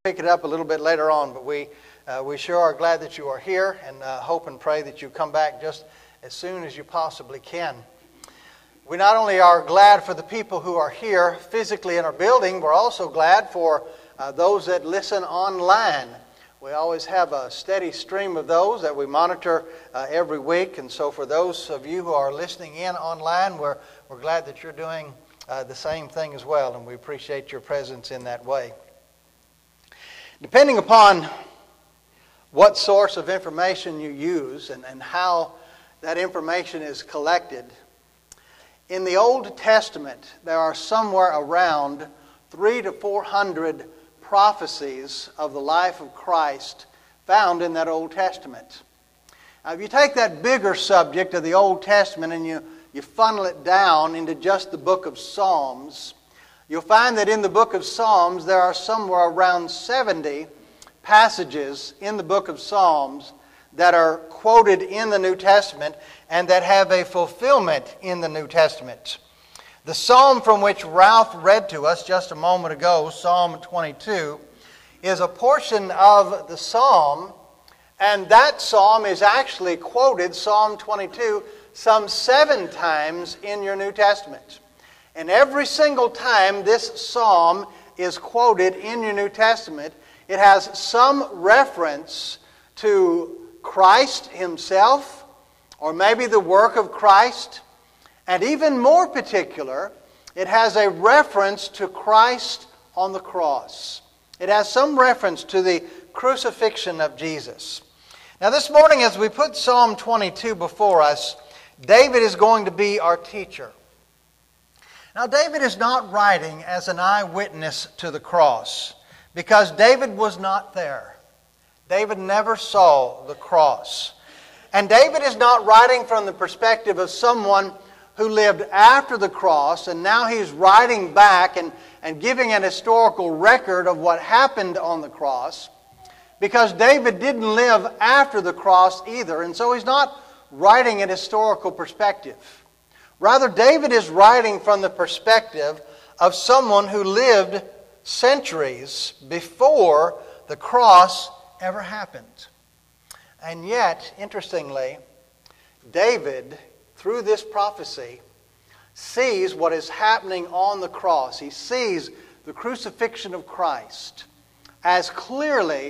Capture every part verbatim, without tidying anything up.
Pick it up a little bit later on, but we uh, we sure are glad that you are here, and uh, hope and pray that you come back just as soon as you possibly can. We not only are glad for the people who are here physically in our building, we're also glad for uh, those that listen online. We always have a steady stream of those that we monitor uh, every week, and so for those of you who are listening in online, we're we're glad that you're doing uh, the same thing as well, and we appreciate your presence in that way. Depending upon what source of information you use and, and how that information is collected, in the Old Testament there are somewhere around three to four hundred prophecies of the life of Christ found in that Old Testament. Now, if you take that bigger subject of the Old Testament and you, you funnel it down into just the book of Psalms, you'll find that in the book of Psalms there are somewhere around seventy passages in the book of Psalms that are quoted in the New Testament and that have a fulfillment in the New Testament. The psalm from which Ralph read to us just a moment ago, Psalm twenty-two, is a portion of the psalm, and that psalm is actually quoted, Psalm twenty-two, some seven times in your New Testament. And every single time this psalm is quoted in your New Testament, it has some reference to Christ Himself, or maybe the work of Christ, and even more particular, it has a reference to Christ on the cross. It has some reference to the crucifixion of Jesus. Now this morning, as we put Psalm twenty-two before us, David is going to be our teacher. Now, David is not writing as an eyewitness to the cross, because David was not there. David never saw the cross. And David is not writing from the perspective of someone who lived after the cross, and now he's writing back and, and giving an historical record of what happened on the cross, because David didn't live after the cross either, and so he's not writing an historical perspective. Rather, David is writing from the perspective of someone who lived centuries before the cross ever happened. And yet, interestingly, David, through this prophecy, sees what is happening on the cross. He sees the crucifixion of Christ as clearly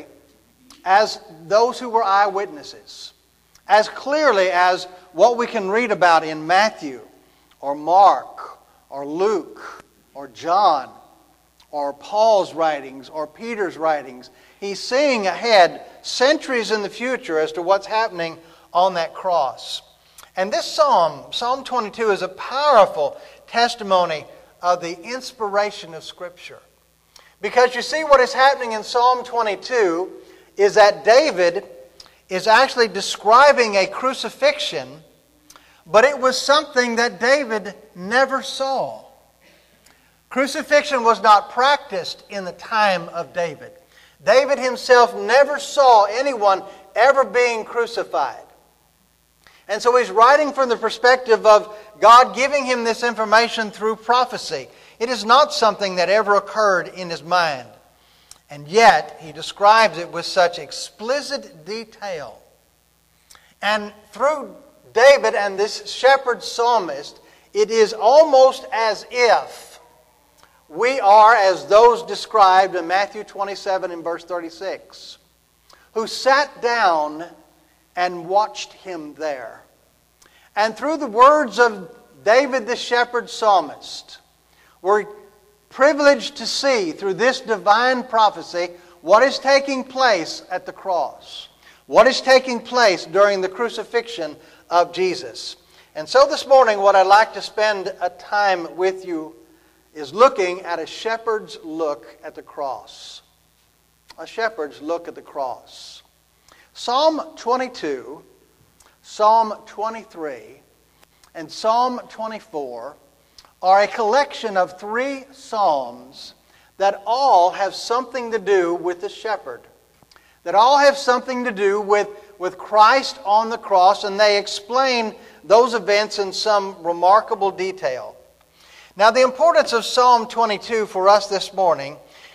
as those who were eyewitnesses, as clearly as what we can read about in Matthew, or Mark, or Luke, or John, or Paul's writings, or Peter's writings. He's seeing ahead centuries in the future as to what's happening on that cross. And this psalm, Psalm twenty-two, is a powerful testimony of the inspiration of Scripture. Because you see, what is happening in Psalm twenty-two is that David is actually describing a crucifixion, but it was something that David never saw. Crucifixion was not practiced in the time of David. David himself never saw anyone ever being crucified. And so he's writing from the perspective of God giving him this information through prophecy. It is not something that ever occurred in his mind. And yet, he describes it with such explicit detail. And through David and this shepherd psalmist, it is almost as if we are as those described in Matthew twenty-seven and verse thirty-six, who sat down and watched him there. And through the words of David the shepherd psalmist, we're privileged to see through this divine prophecy what is taking place at the cross, what is taking place during the crucifixion of Jesus. And so this morning, what I'd like to spend a time with you is looking at a shepherd's look at the cross. A shepherd's look at the cross. Psalm twenty-two, Psalm twenty-three, and Psalm twenty-four are a collection of three psalms that all have something to do with the shepherd. That all have something to do with, with Christ on the cross, and they explain those events in some remarkable detail. Now, the importance of Psalm twenty-two for us this morning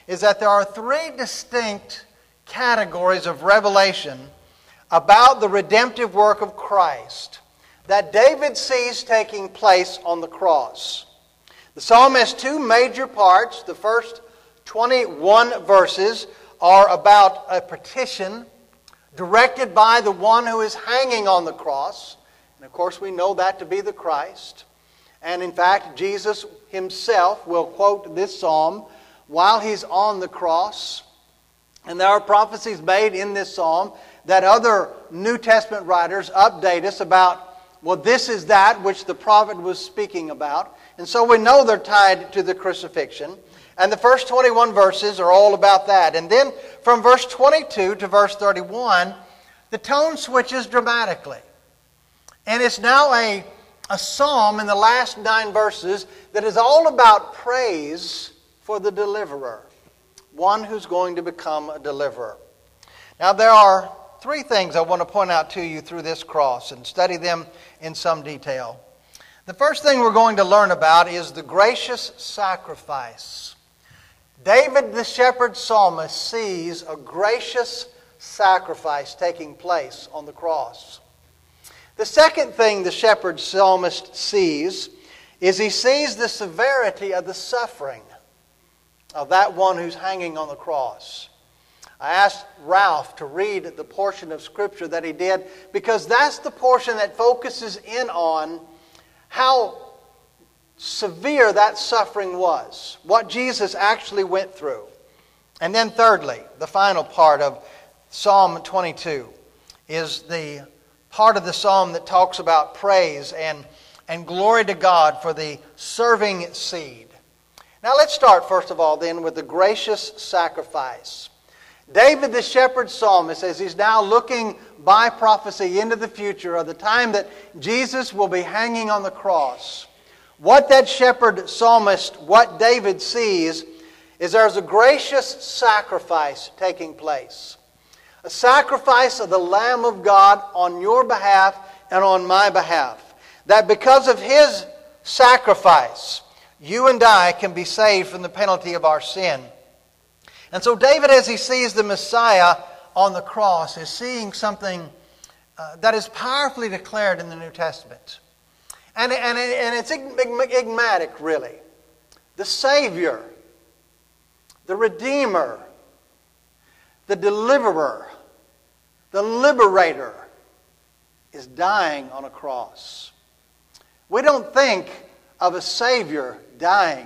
is that there are three distinct categories of revelation about the redemptive work of Christ that David sees taking place on the cross. The psalm has two major parts. The first twenty-one verses are about a petition directed by the one who is hanging on the cross. And of course we know that to be the Christ. And in fact, Jesus himself will quote this psalm while he's on the cross. And there are prophecies made in this psalm that other New Testament writers update us about, well, this is that which the prophet was speaking about. And so we know they're tied to the crucifixion. And the first twenty-one verses are all about that. And then from verse twenty-two to verse thirty-one, the tone switches dramatically. And it's now a, a psalm in the last nine verses that is all about praise for the deliverer, one who's going to become a deliverer. Now there are three things I want to point out to you through this cross and study them in some detail. The first thing we're going to learn about is the gracious sacrifice. David the shepherd psalmist sees a gracious sacrifice taking place on the cross. The second thing the shepherd psalmist sees is he sees the severity of the suffering of that one who's hanging on the cross. I asked Ralph to read the portion of Scripture that he did because that's the portion that focuses in on how severe that suffering was, what Jesus actually went through. And then thirdly, the final part of Psalm twenty-two is the part of the psalm that talks about praise and, and glory to God for the serving seed. Now let's start first of all then with the gracious sacrifice. David the shepherd psalmist, as he's now looking by prophecy into the future of the time that Jesus will be hanging on the cross, what that shepherd psalmist, what David sees, is there's a gracious sacrifice taking place. A sacrifice of the Lamb of God on your behalf and on my behalf. That because of His sacrifice, you and I can be saved from the penalty of our sin. And so David, as he sees the Messiah on the cross, is seeing something uh, that is powerfully declared in the New Testament. And, and, and it's enigmatic, really. The Savior, the Redeemer, the Deliverer, the Liberator is dying on a cross. We don't think of a Savior dying.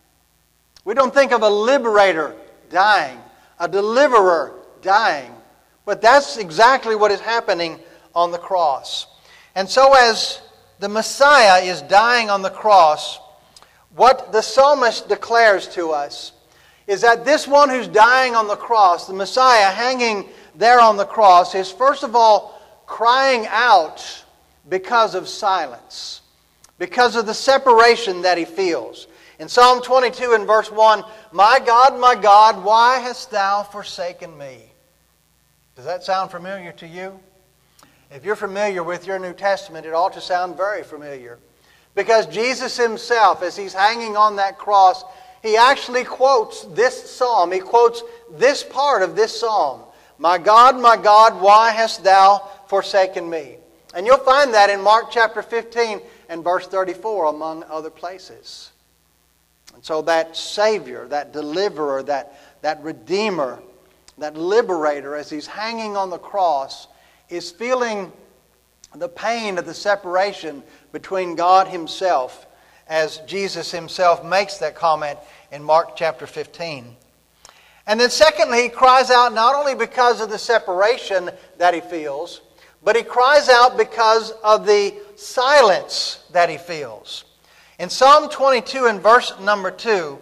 We don't think of a Liberator dying, a Deliverer dying. But that's exactly what is happening on the cross. And so as the Messiah is dying on the cross, what the psalmist declares to us is that this one who's dying on the cross, the Messiah hanging there on the cross, is first of all crying out because of silence, because of the separation that he feels. In Psalm twenty-two and verse one, "My God, my God, why hast thou forsaken me?" Does that sound familiar to you? If you're familiar with your New Testament, it ought to sound very familiar. Because Jesus himself, as he's hanging on that cross, he actually quotes this psalm. He quotes this part of this psalm. "My God, my God, why hast thou forsaken me?" And you'll find that in Mark chapter fifteen and verse thirty-four, among other places. And so that Savior, that Deliverer, that, that Redeemer, that Liberator, as he's hanging on the cross, is feeling the pain of the separation between God himself, as Jesus himself makes that comment in Mark chapter fifteen. And then secondly, he cries out not only because of the separation that he feels, but he cries out because of the silence that he feels. In Psalm twenty-two and verse number two,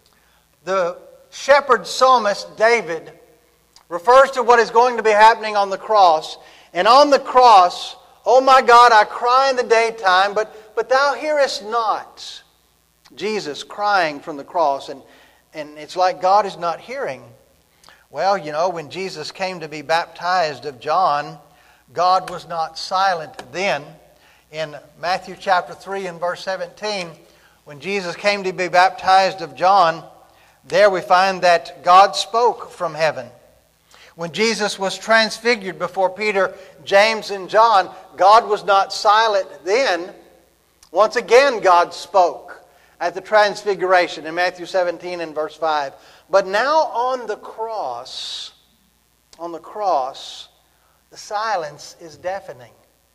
the shepherd psalmist David refers to what is going to be happening on the cross. And on the cross, "Oh my God, I cry in the daytime, but, but thou hearest not." Jesus crying from the cross, and, and it's like God is not hearing. Well, you know, when Jesus came to be baptized of John, God was not silent then. In Matthew chapter three and verse seventeen, when Jesus came to be baptized of John, There we find that God spoke from heaven. When Jesus was transfigured before Peter, James, and John, God was not silent then. Once again, God spoke at the transfiguration in Matthew seventeen and verse five. But now on the cross, on the cross, the silence is deafening.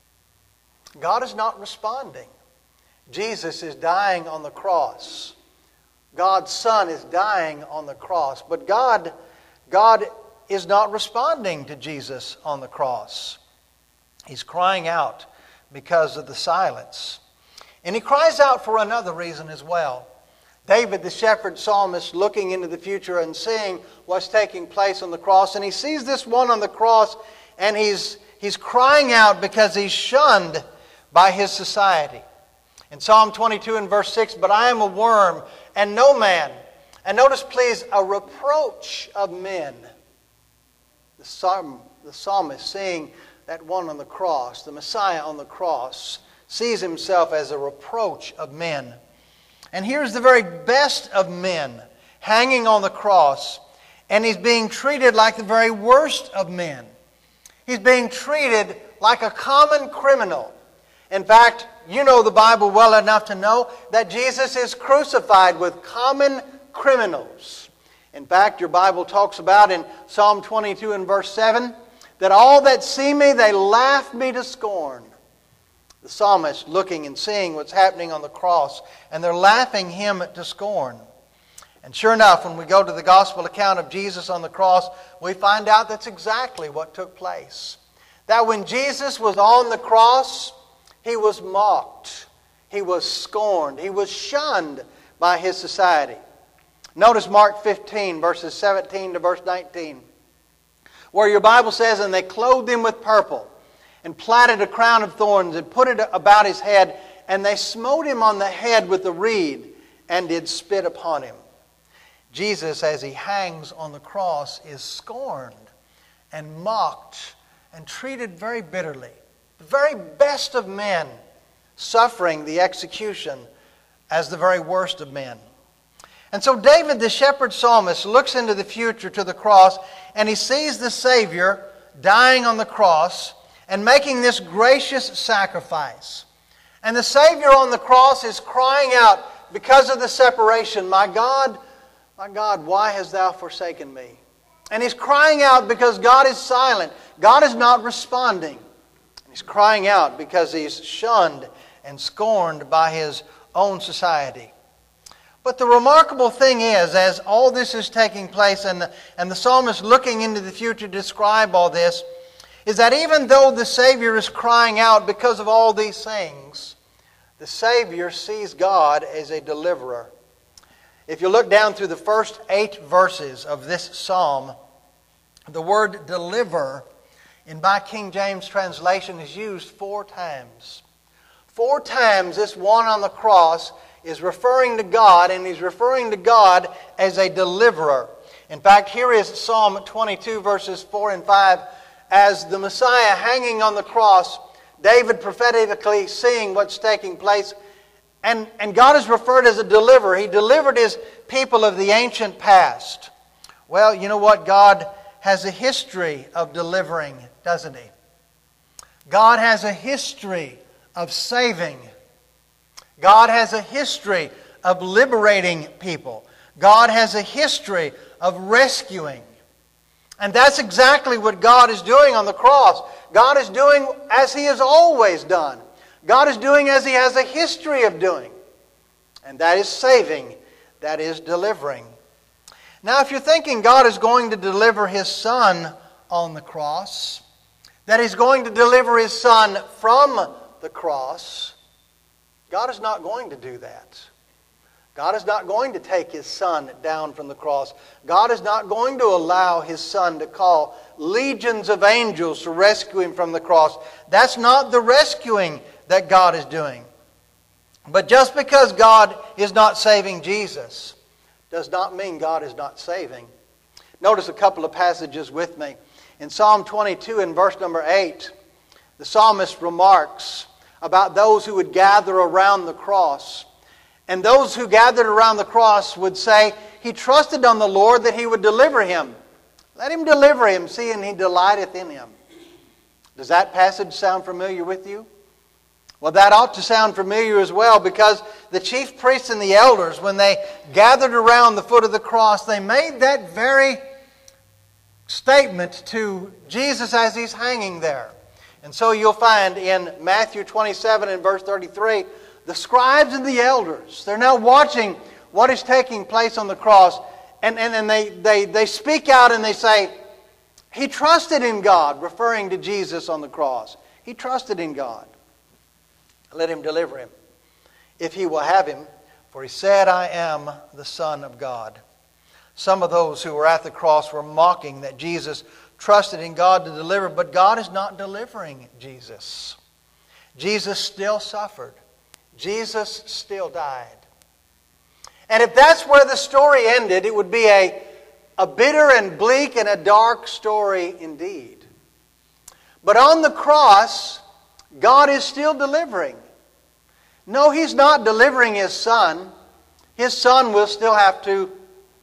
God is not responding. Jesus is dying on the cross. God's Son is dying on the cross. But God, God is not responding to Jesus on the cross. He's crying out because of the silence. And he cries out for another reason as well. David, the shepherd psalmist, looking into the future and seeing what's taking place on the cross. And he sees this one on the cross, and he's, he's crying out because he's shunned by his society. In Psalm twenty-two and verse six, "But I am a worm and no man." And notice please, a reproach of men. The, psalm, the psalmist seeing that one on the cross, the Messiah on the cross, sees himself as a reproach of men. And here's the very best of men hanging on the cross, and he's being treated like the very worst of men. He's being treated like a common criminal. In fact, you know the Bible well enough to know that Jesus is crucified with common criminals. In fact, your Bible talks about in Psalm twenty-two and verse seven, that all that see me, they laugh me to scorn. The psalmist looking and seeing what's happening on the cross, and they're laughing him to scorn. And sure enough, when we go to the gospel account of Jesus on the cross, we find out that's exactly what took place. That when Jesus was on the cross, he was mocked, he was scorned, he was shunned by his society. Notice Mark fifteen, verses seventeen to verse nineteen, where your Bible says, "And they clothed him with purple, and platted a crown of thorns, and put it about his head, and they smote him on the head with a reed, and did spit upon him." Jesus, as he hangs on the cross, is scorned and mocked and treated very bitterly. The very best of men suffering the execution as the very worst of men. And so David, the shepherd psalmist, looks into the future to the cross, and he sees the Savior dying on the cross and making this gracious sacrifice. And the Savior on the cross is crying out because of the separation, "My God, my God, why hast thou forsaken me?" And he's crying out because God is silent. God is not responding. He's crying out because he's shunned and scorned by his own society. But the remarkable thing is, as all this is taking place and the, and the psalmist looking into the future to describe all this, is that even though the Savior is crying out because of all these things, the Savior sees God as a deliverer. If you look down through the first eight verses of this psalm, the word deliver in my King James translation is used four times. Four times this one on the cross is referring to God, and he's referring to God as a deliverer. In fact, here is Psalm twenty-two verses four and five. As the Messiah hanging on the cross, David prophetically seeing what's taking place, and, and God is referred as a deliverer. He delivered his people of the ancient past. Well, you know what? God has a history of delivering, doesn't he? God has a history of saving. God has a history of liberating people. God has a history of rescuing. And that's exactly what God is doing on the cross. God is doing as He has always done. God is doing as He has a history of doing. And that is saving. That is delivering. Now, if you're thinking God is going to deliver His Son on the cross, that He's going to deliver His Son from the cross, God is not going to do that. God is not going to take His Son down from the cross. God is not going to allow His Son to call legions of angels to rescue Him from the cross. That's not the rescuing that God is doing. But just because God is not saving Jesus does not mean God is not saving. Notice a couple of passages with me. In Psalm twenty-two and verse number eight, the psalmist remarks about those who would gather around the cross. And those who gathered around the cross would say, he trusted on the Lord that He would deliver him. Let Him deliver him, seeing He delighteth in him. Does that passage sound familiar with you? Well, that ought to sound familiar as well, because the chief priests and the elders, when they gathered around the foot of the cross, they made that very statement to Jesus as He's hanging there. And so you'll find in Matthew twenty-seven and verse thirty-three, the scribes and the elders, they're now watching what is taking place on the cross, and, and, and they, they, they speak out and they say, He trusted in God, referring to Jesus on the cross. He trusted in God. Let Him deliver him, if He will have him, for He said, I am the Son of God. Some of those who were at the cross were mocking that Jesus trusted in God to deliver, but God is not delivering Jesus. Jesus still suffered. Jesus still died. And if that's where the story ended, it would be a, a bitter and bleak and a dark story indeed. But on the cross, God is still delivering. No, He's not delivering His Son. His Son will still have to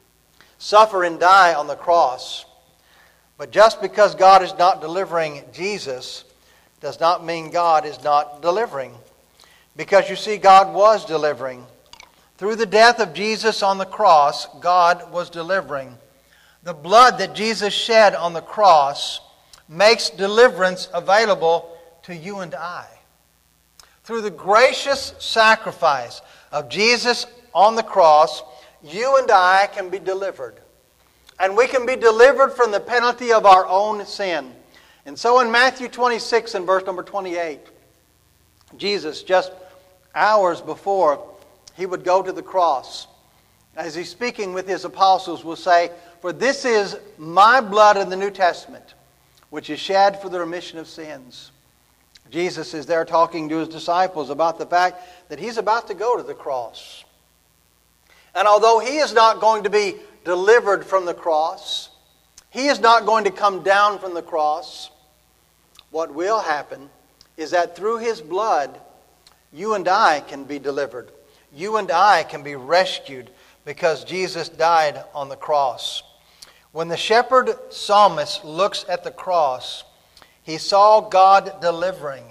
suffer and die on the cross. But just because God is not delivering Jesus does not mean God is not delivering. Because you see, God was delivering. Through the death of Jesus on the cross, God was delivering. The blood that Jesus shed on the cross makes deliverance available to you and I. Through the gracious sacrifice of Jesus on the cross, you and I can be delivered. And we can be delivered from the penalty of our own sin. And so in Matthew twenty-six and verse number twenty-eight, Jesus, just hours before He would go to the cross, as He's speaking with His apostles, will say, for this is my blood in the New Testament, which is shed for the remission of sins. Jesus is there talking to His disciples about the fact that He's about to go to the cross. And although He is not going to be delivered from the cross, He is not going to come down from the cross, what will happen is that through His blood, you and I can be delivered. You and I can be rescued because Jesus died on the cross. When the shepherd psalmist looks at the cross, he saw God delivering.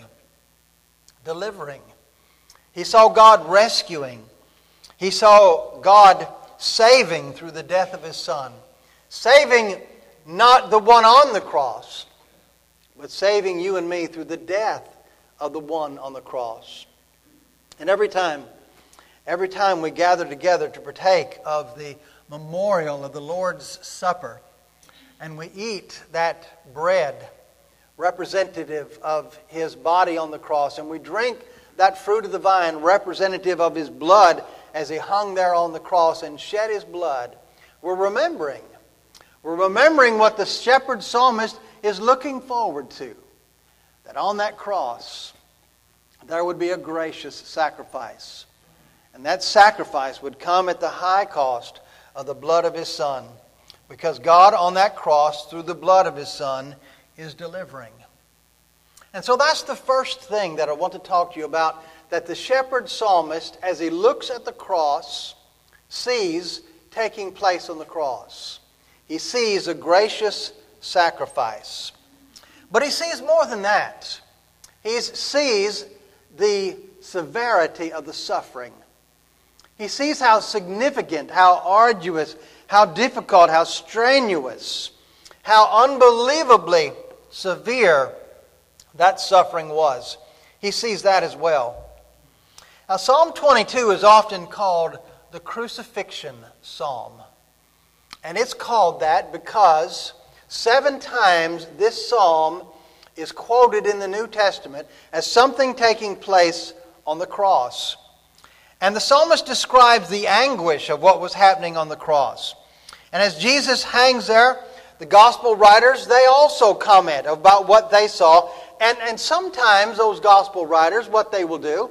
Delivering. He saw God rescuing. He saw God saving through the death of His Son. Saving not the one on the cross, but saving you and me through the death of the one on the cross. And every time, every time we gather together to partake of the memorial of the Lord's Supper, and we eat that bread representative of His body on the cross, and we drink that fruit of the vine representative of His blood as He hung there on the cross and shed His blood, we're remembering. We're remembering what the shepherd psalmist is looking forward to. That on that cross, there would be a gracious sacrifice. And that sacrifice would come at the high cost of the blood of His Son. Because God on that cross, through the blood of His Son, is delivering. And so that's the first thing that I want to talk to you about, that the shepherd psalmist, as he looks at the cross, sees taking place on the cross. He sees a gracious sacrifice. But he sees more than that. He sees the severity of the suffering. He sees how significant, how arduous, how difficult, how strenuous, how unbelievably severe that suffering was. He sees that as well. Now, Psalm twenty-two is often called the crucifixion psalm. And it's called that because seven times this psalm is quoted in the New Testament as something taking place on the cross. And the psalmist describes the anguish of what was happening on the cross. And as Jesus hangs there, the gospel writers, they also comment about what they saw. And, and sometimes those gospel writers, what they will do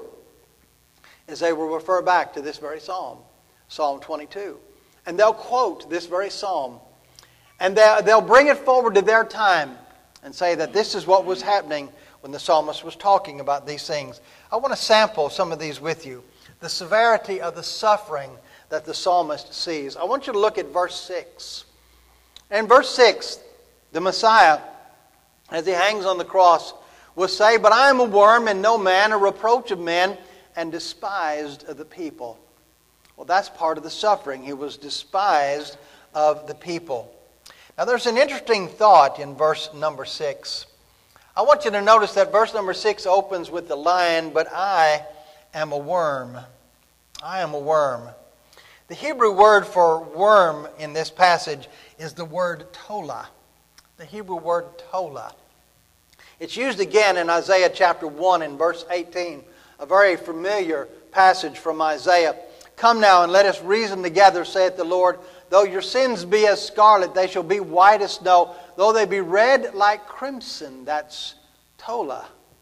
is they will refer back to this very psalm, Psalm twenty-two. And they'll quote this very psalm. And they'll, they'll bring it forward to their time and say that this is what was happening when the psalmist was talking about these things. I want to sample some of these with you. the severity of the suffering that the psalmist sees. I want you to look at verse six. In verse six, the Messiah, as he hangs on the cross, will say, "But I am a worm and no man, a reproach of men, and despised of the people." Well, that's part of the suffering. He was despised of the people. Now, there's an interesting thought in verse number six. I want you to notice that verse number six opens with the line, "But I am a worm." I am a worm. The Hebrew word for worm in this passage is the word tola. The Hebrew word tola. It's used again in Isaiah chapter one and verse eighteen, a very familiar passage from Isaiah. "Come now and let us reason together, saith the Lord. Though your sins be as scarlet, they shall be white as snow. Though they be red like crimson." That's tola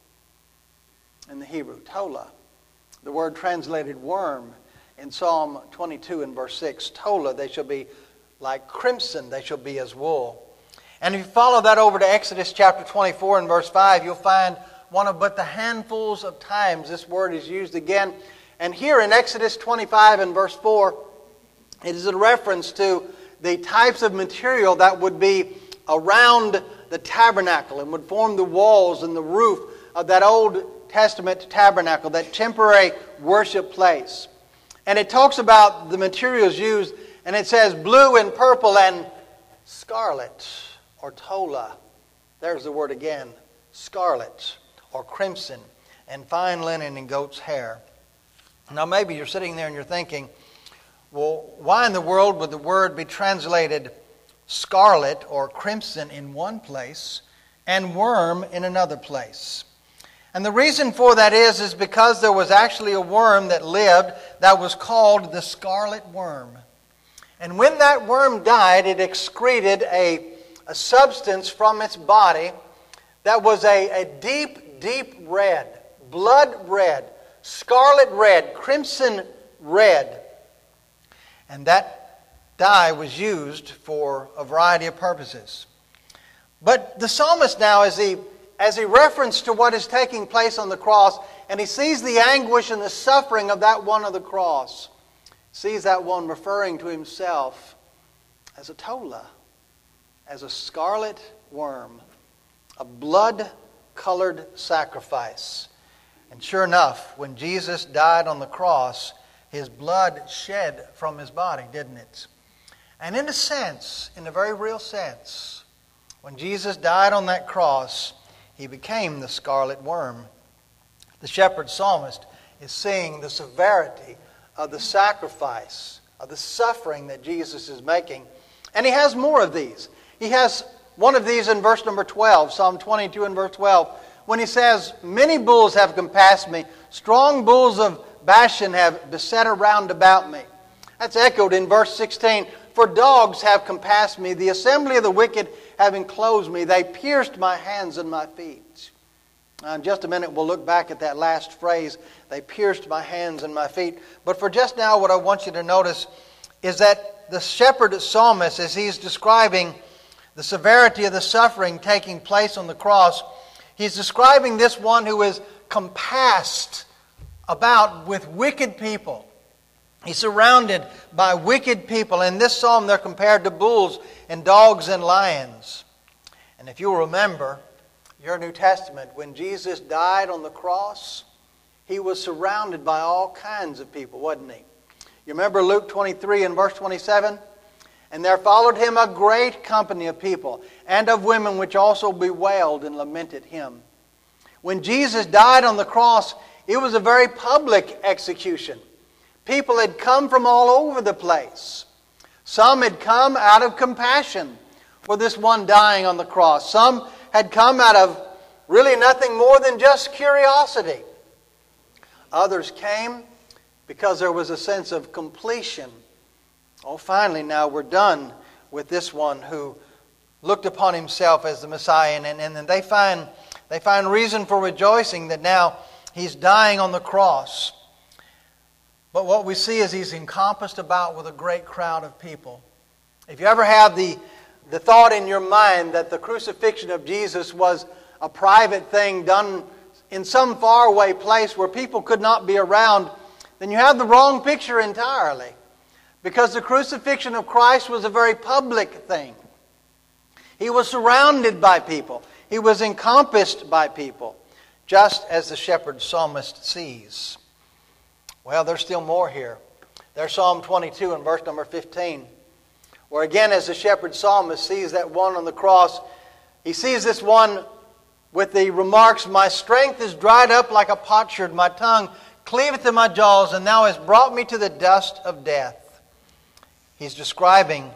in the Hebrew, tola. The word translated worm in Psalm twenty-two and verse six. Tola, they shall be like crimson, they shall be as wool. And if you follow that over to Exodus chapter twenty-four and verse five, you'll find one of but the handfuls of times this word is used again. And here in Exodus twenty-five and verse four, it is a reference to the types of material that would be around the tabernacle and would form the walls and the roof of that Old Testament tabernacle, that temporary worship place. And it talks about the materials used, and it says blue and purple and scarlet, or tola. There's the word again, scarlet or crimson, and fine linen and goat's hair. Now maybe you're sitting there and you're thinking, well, why in the world would the word be translated scarlet or crimson in one place and worm in another place? And the reason for that is, is because there was actually a worm that lived that was called the scarlet worm. And when that worm died, it excreted a, a substance from its body that was a, a deep, deep red, blood red, scarlet red, crimson red. And that dye was used for a variety of purposes. But the psalmist now, as he, as he referenced to what is taking place on the cross, and he sees the anguish and the suffering of that one on the cross, sees that one referring to himself as a tola, as a scarlet worm, a blood-colored sacrifice. And sure enough, when Jesus died on the cross, His blood shed from His body, didn't it? And in a sense, in a very real sense, when Jesus died on that cross, He became the scarlet worm. The shepherd psalmist is seeing the severity of the sacrifice, of the suffering that Jesus is making. And he has more of these. He has one of these in verse number twelve, Psalm twenty-two and verse twelve, when he says, "Many bulls have compassed me, strong bulls of Bashan have beset around about me." That's echoed in verse sixteen, "For dogs have compassed me, the assembly of the wicked have enclosed me, they pierced my hands and my feet." Now, in just a minute, we'll look back at that last phrase, "They pierced my hands and my feet." But for just now, what I want you to notice is that the shepherd psalmist, as he's describing the severity of the suffering taking place on the cross, he's describing this one who is compassed about with wicked people. He's surrounded by wicked people. In this psalm, they're compared to bulls and dogs and lions. And if you'll remember your New Testament, when Jesus died on the cross, He was surrounded by all kinds of people, wasn't He? You remember Luke twenty-three and verse twenty-seven? "And there followed Him a great company of people, and of women which also bewailed and lamented Him." When Jesus died on the cross, it was a very public execution. People had come from all over the place. Some had come out of compassion for this one dying on the cross. Some had come out of really nothing more than just curiosity. Others came because there was a sense of completion. Oh, finally, now we're done with this one who looked upon himself as the Messiah. And, and, and they find, they find reason for rejoicing that now He's dying on the cross. But what we see is He's encompassed about with a great crowd of people. If you ever have the, the thought in your mind that the crucifixion of Jesus was a private thing done in some faraway place where people could not be around, then you have the wrong picture entirely. Because the crucifixion of Christ was a very public thing. He was surrounded by people. He was encompassed by people, just as the shepherd psalmist sees. Well, there's still more here. There's Psalm twenty-two and verse number fifteen, where again, as the shepherd psalmist sees that one on the cross, he sees this one with the remarks, "My strength is dried up like a potsherd, my tongue cleaveth to my jaws, and thou hast brought me to the dust of death." He's describing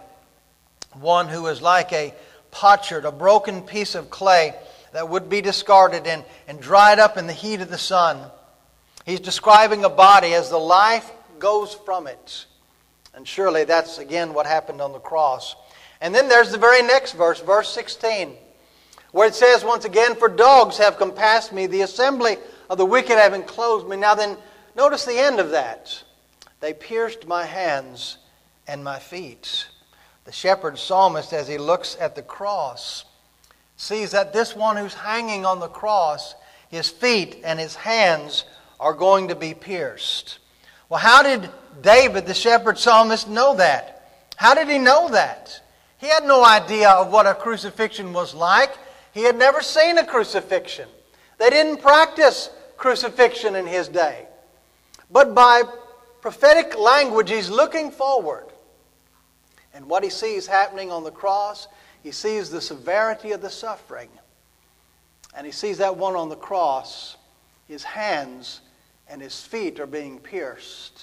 one who is like a potsherd, a broken piece of clay that would be discarded and, and dried up in the heat of the sun. He's describing a body as the life goes from it. And surely that's again what happened on the cross. And then there's the very next verse, verse sixteen, where it says once again, "For dogs have compassed me, the assembly of the wicked have enclosed me." Now then, notice the end of that. "They pierced my hands and my feet." The shepherd psalmist, as he looks at the cross, sees that this one who's hanging on the cross, his feet and his hands are going to be pierced. Well, how did David, the shepherd psalmist, know that? How did he know that? He had no idea of what a crucifixion was like. He had never seen a crucifixion. They didn't practice crucifixion in his day. But by prophetic language, he's looking forward. And what he sees happening on the cross, he sees the severity of the suffering. And he sees that one on the cross, his hands and his feet are being pierced.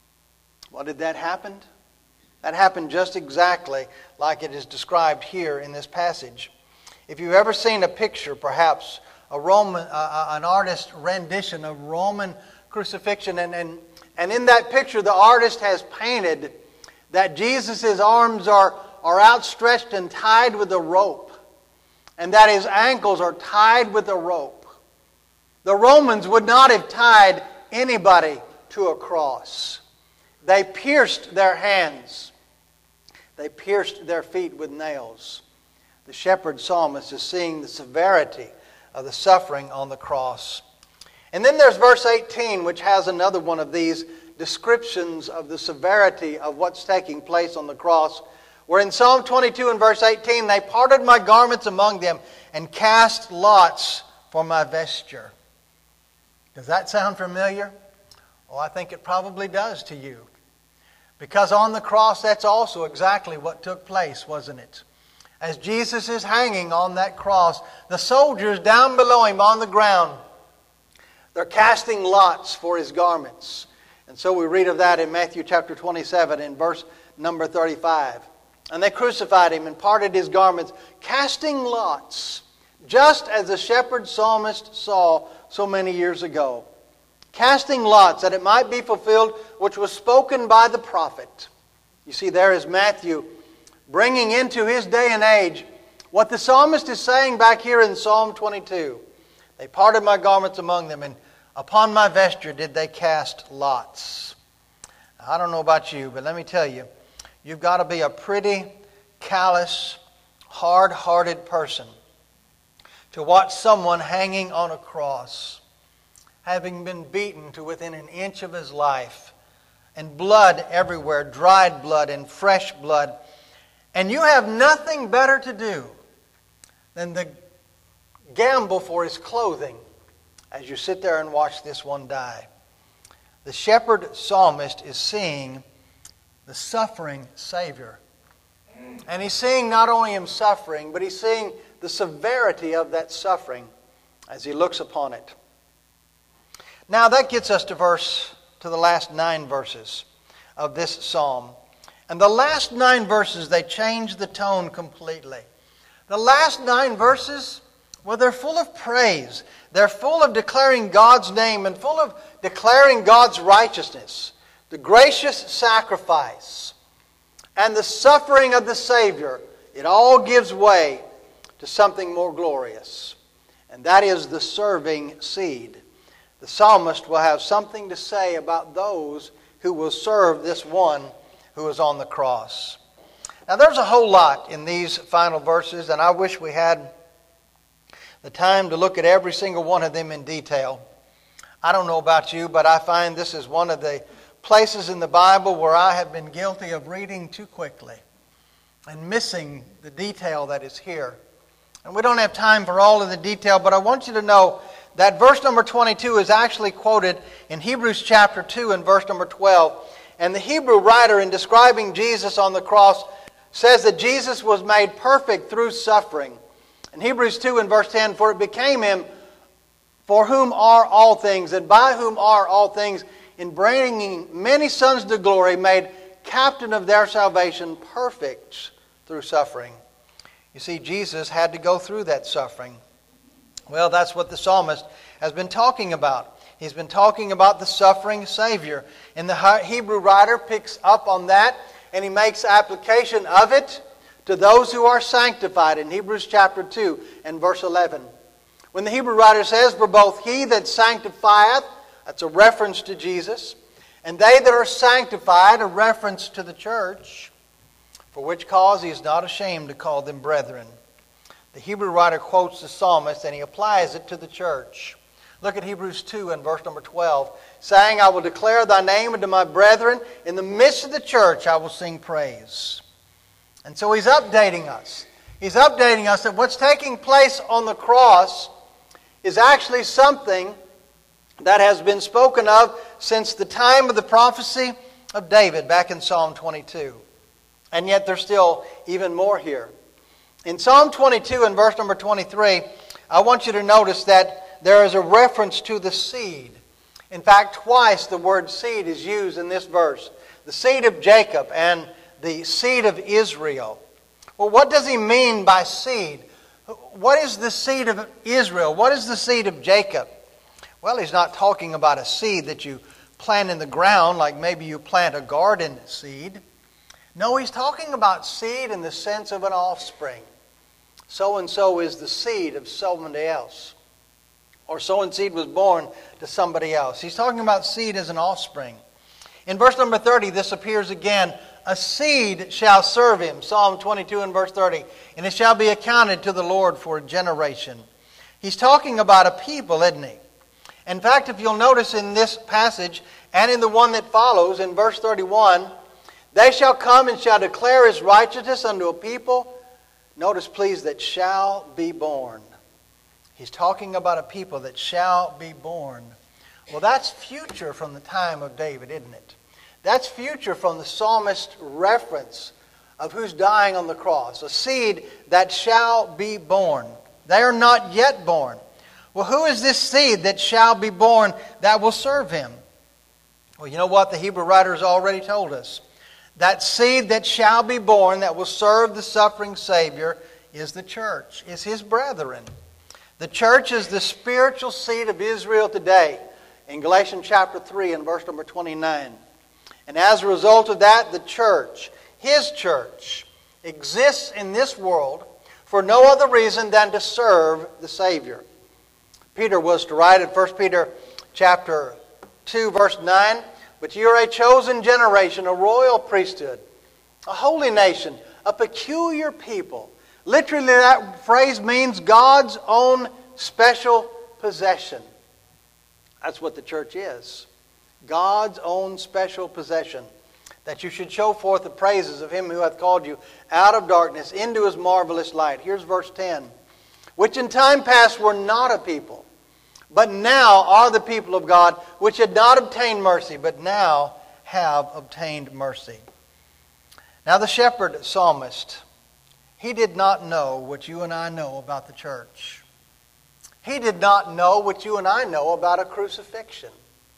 What did that happen? That happened just exactly like it is described here in this passage. If you've ever seen a picture, perhaps a Roman, uh, an artist's rendition of Roman crucifixion, and, and, and in that picture the artist has painted that Jesus' arms are, are outstretched and tied with a rope, and that his ankles are tied with a rope. The Romans would not have tied anybody to a cross. They pierced their hands. They pierced their feet with nails. The shepherd psalmist is seeing the severity of the suffering on the cross. And then there's verse eighteen, which has another one of these descriptions of the severity of what's taking place on the cross, where in Psalm twenty-two and verse eighteen, "They parted my garments among them and cast lots for my vesture." Does that sound familiar? Oh, I think it probably does to you. Because on the cross, that's also exactly what took place, wasn't it? As Jesus is hanging on that cross, the soldiers down below him on the ground, they're casting lots for his garments. And so we read of that in Matthew chapter twenty-seven in verse number thirty-five. "And they crucified him and parted his garments, casting lots, just as the shepherd psalmist saw so many years ago. Casting lots, that it might be fulfilled which was spoken by the prophet." You see, there is Matthew bringing into his day and age what the psalmist is saying back here in Psalm twenty-two. "They parted my garments among them, and upon my vesture did they cast lots." Now, I don't know about you, but let me tell you, you've got to be a pretty callous, hard-hearted person to watch someone hanging on a cross, having been beaten to within an inch of his life, and blood everywhere, dried blood and fresh blood, and you have nothing better to do than to gamble for his clothing as you sit there and watch this one die. The shepherd psalmist is seeing the suffering Savior. And he's seeing not only him suffering, but he's seeing the severity of that suffering as he looks upon it. Now that gets us to verse to the last nine verses of this psalm. And the last nine verses, they change the tone completely. The last nine verses, well, they're full of praise. They're full of declaring God's name and full of declaring God's righteousness, the gracious sacrifice, and the suffering of the Savior. It all gives way to something more glorious, and that is the serving seed. The psalmist will have something to say about those who will serve this one who is on the cross. Now there's a whole lot in these final verses, and I wish we had the time to look at every single one of them in detail. I don't know about you, but I find this is one of the places in the Bible where I have been guilty of reading too quickly and missing the detail that is here. And we don't have time for all of the detail, but I want you to know that verse number twenty-two is actually quoted in Hebrews chapter two and verse number twelve. And the Hebrew writer, in describing Jesus on the cross, says that Jesus was made perfect through suffering. In Hebrews two and verse ten, for it became him for whom are all things, and by whom are all things, in bringing many sons to glory, made captain of their salvation perfect through suffering. You see, Jesus had to go through that suffering. Well, that's what the psalmist has been talking about. He's been talking about the suffering Savior. And the Hebrew writer picks up on that, and he makes application of it to those who are sanctified in Hebrews chapter two and verse eleven. When the Hebrew writer says, for both he that sanctifieth, that's a reference to Jesus, and they that are sanctified, a reference to the church, for which cause he is not ashamed to call them brethren. The Hebrew writer quotes the psalmist and he applies it to the church. Look at Hebrews two and verse number twelve, saying, I will declare thy name unto my brethren, in the midst of the church I will sing praise. And so he's updating us. He's updating us that what's taking place on the cross is actually something that has been spoken of since the time of the prophecy of David back in Psalm twenty-two. And yet there's still even more here. In Psalm twenty-two and verse number twenty-three, I want you to notice that there is a reference to the seed. In fact, twice the word seed is used in this verse. The seed of Jacob and the seed of Israel. Well, what does he mean by seed? What is the seed of Israel? What is the seed of Jacob? Well, he's not talking about a seed that you plant in the ground like maybe you plant a garden seed. No, he's talking about seed in the sense of an offspring. So-and-so is the seed of somebody else. Or so-and-seed was born to somebody else. He's talking about seed as an offspring. In verse number thirty, this appears again. A seed shall serve him. Psalm twenty-two and verse thirty. And it shall be accounted to the Lord for a generation. He's talking about a people, isn't he? In fact, if you'll notice in this passage and in the one that follows, in verse thirty-one, they shall come and shall declare his righteousness unto a people. Notice, please, that shall be born. He's talking about a people that shall be born. Well, that's future from the time of David, isn't it? That's future from the psalmist's reference of who's dying on the cross. A seed that shall be born. They are not yet born. Well, who is this seed that shall be born that will serve him? Well, you know what? The Hebrew writer has already told us. That seed that shall be born that will serve the suffering Savior is the church, is his brethren. The church is the spiritual seed of Israel today in Galatians chapter three and verse number twenty-nine. And as a result of that, the church, his church, exists in this world for no other reason than to serve the Savior. Peter was to write in First Peter chapter two, verse nine, but you are a chosen generation, a royal priesthood, a holy nation, a peculiar people. Literally, that phrase means God's own special possession. That's what the church is. God's own special possession. That you should show forth the praises of him who hath called you out of darkness into his marvelous light. Here's verse ten. Which in time past were not a people, but now are the people of God, which had not obtained mercy, but now have obtained mercy. Now the shepherd psalmist, he did not know what you and I know about the church. He did not know what you and I know about a crucifixion.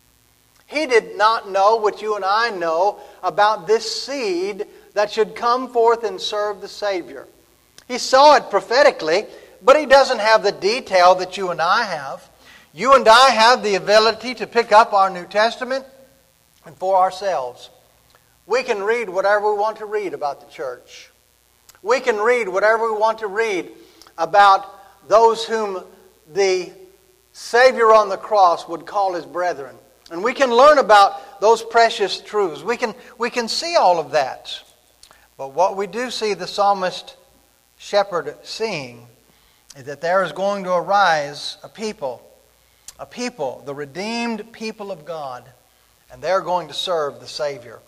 He did not know what you and I know about this seed that should come forth and serve the Savior. He saw it prophetically, but he doesn't have the detail that you and I have. You and I have the ability to pick up our New Testament and for ourselves. We can read whatever we want to read about the church. We can read whatever we want to read about those whom the Savior on the cross would call his brethren. And we can learn about those precious truths. We can, we can see all of that. But what we do see the psalmist shepherd seeing is that there is going to arise a people a people, the redeemed people of God, and they're going to serve the Savior.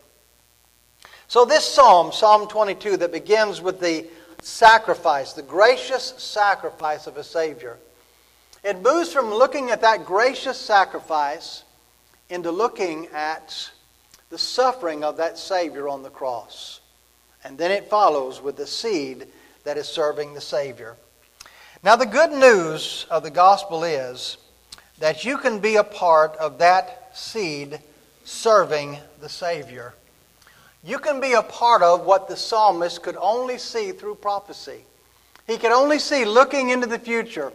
So this psalm, Psalm twenty-two, that begins with the sacrifice, the gracious sacrifice of a Savior, it moves from looking at that gracious sacrifice into looking at the suffering of that Savior on the cross. And then it follows with the seed that is serving the Savior. Now the good news of the gospel is that you can be a part of that seed serving the Savior. You can be a part of what the psalmist could only see through prophecy. He could only see looking into the future,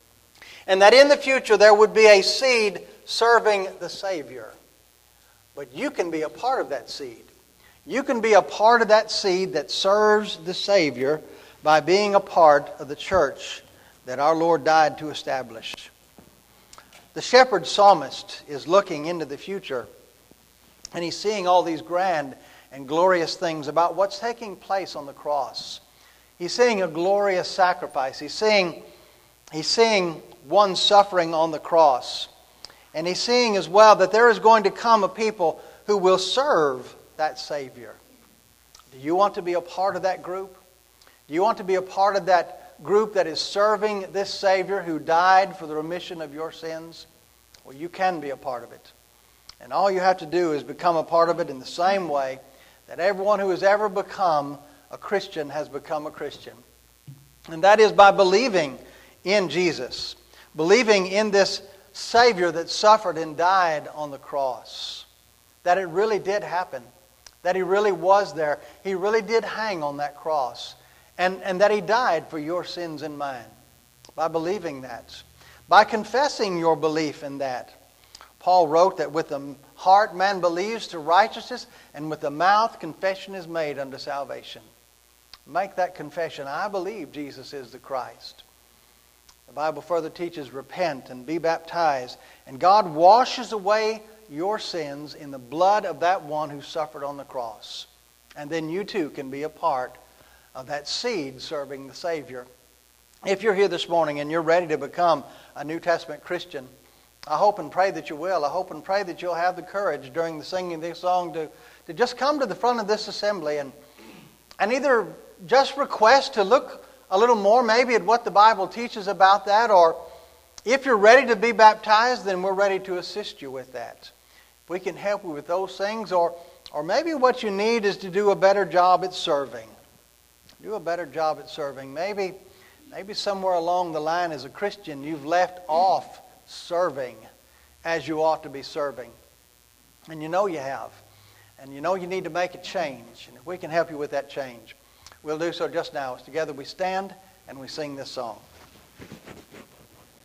and that in the future there would be a seed serving the Savior. But you can be a part of that seed. You can be a part of that seed that serves the Savior by being a part of the church that our Lord died to establish. The shepherd psalmist is looking into the future, and he's seeing all these grand and glorious things about what's taking place on the cross. He's seeing a glorious sacrifice. He's seeing, he's seeing one suffering on the cross. And he's seeing as well that there is going to come a people who will serve that Savior. Do you want to be a part of that group? Do you want to be a part of that group that is serving this Savior who died for the remission of your sins? Well, you can be a part of it. And all you have to do is become a part of it in the same way that everyone who has ever become a Christian has become a Christian. And that is by believing in Jesus. Believing in this Savior that suffered and died on the cross. That it really did happen. That He really was there. He really did hang on that cross. And, and that He died for your sins and mine. By believing that. By confessing your belief in that. Paul wrote that with the heart man believes to righteousness, and with the mouth confession is made unto salvation. Make that confession. I believe Jesus is the Christ. The Bible further teaches, repent and be baptized, and God washes away your sins in the blood of that one who suffered on the cross. And then you too can be a part of that seed serving the Savior. If you're here this morning and you're ready to become a New Testament Christian, I hope and pray that you will. I hope and pray that you'll have the courage during the singing of this song to, to just come to the front of this assembly and, and either just request to look a little more maybe at what the Bible teaches about that, or if you're ready to be baptized, then we're ready to assist you with that. If we can help you with those things, or, or maybe what you need is to do a better job at serving. Do a better job at serving. Maybe, maybe somewhere along the line as a Christian you've left off serving as you ought to be serving. And you know you have. And you know you need to make a change. And if we can help you with that change, we'll do so just now. As together we stand and we sing this song.